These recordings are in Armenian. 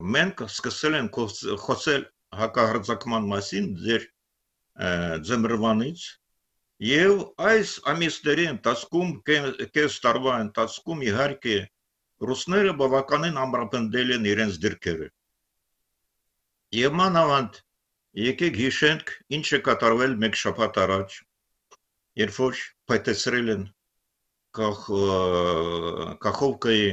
Մենք սկսել ենք խոսել հակահարձակման մասին ձեր ձմռվանից եւ այս ամիսների ընթացքում կես տարվա ընթացքում իհարկե ռուսները բավականին ամրապնդել են իրենց դիրքերը։ Եվ մանավանդ եկեք հիշենք ինչ է կատարվել մեկ շաբաթ առաջ, երբ որ փայտեցրել են Կախովկայի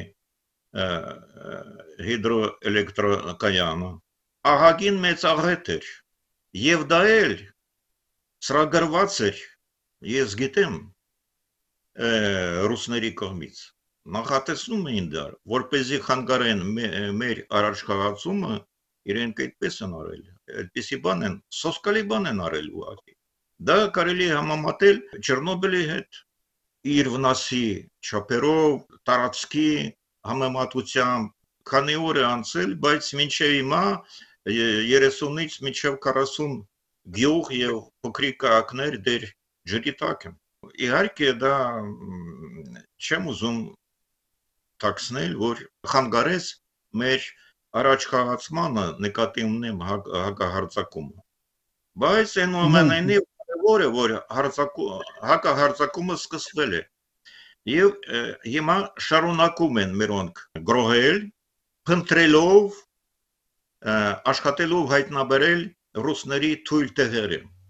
հիդրոէլեկտրակայանը, ահագին մեծ աղետ էր, եւ դա էլ ծրագրված էր, ես գիտեմ, ռուսների կողմից, նախատեսնում էին դա, որպեսզի խանգարեն մեր առաջխաղացումը, իրենք այդպես են արել, այդպիսի բան են, սոսկալի բան են արել ուղղակի։ Դա կարելի է համեմատել Չեռնոբիլի հետ, իր վնասի չափերով, տարածքի համեմատությամբ, քանի օր է անցել, բայց մինչև հիմա 30-ից մինչև 40 գյուղ եւ փոքրիկ քաղաքներ դեր ջրի տակ են։ Իհարկե դա չեմ ուզում տաքսնել, որ խանգարես մեր առաջխաղացմանը, նկատի ունեմ հակահարձակումը։ Բայց այնուամենայնիվ կարևոր է, որ հակահարձակումը սկսվել է։ Եվ հիմա շարունակում են մերոնք գրոհել, փնտրելով, աշխատելով հայտնաբերել ռուսների թույլ տեղերը։